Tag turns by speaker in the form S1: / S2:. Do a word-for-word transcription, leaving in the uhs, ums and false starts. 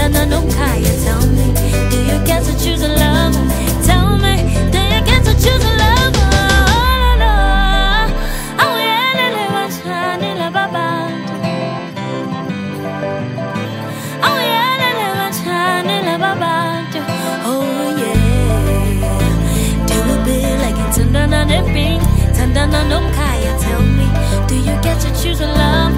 S1: Tandana no kaya, tell me, do you get to choose a lover? Tell me, do you get to choose a lover? Oh, no. Oh, yeah, lele wachani la baba. Oh, yeah, lele wachani la baba. Oh, yeah. Do it big like it's Tandana ne pink. Tandana no kaya, tell me, do you get to choose a lover?